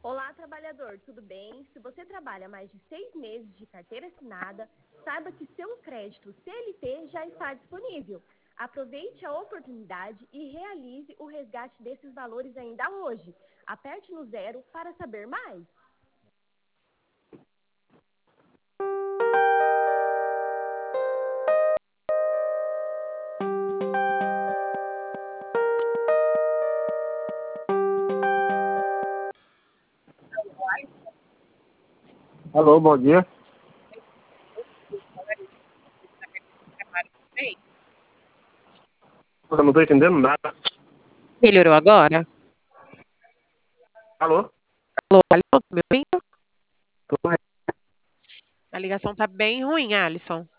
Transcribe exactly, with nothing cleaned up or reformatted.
Olá, trabalhador, tudo bem? Se você trabalha mais de seis meses de carteira assinada, saiba que seu crédito C L T já está disponível. Aproveite a oportunidade e realize o resgate desses valores ainda hoje. Aperte no zero para saber mais. Alô, bom dia. Eu não estou entendendo nada. Melhorou agora? Alô? Alô, Alisson, tá me ouvindo? Tô- A ligação tá bem ruim, Alisson.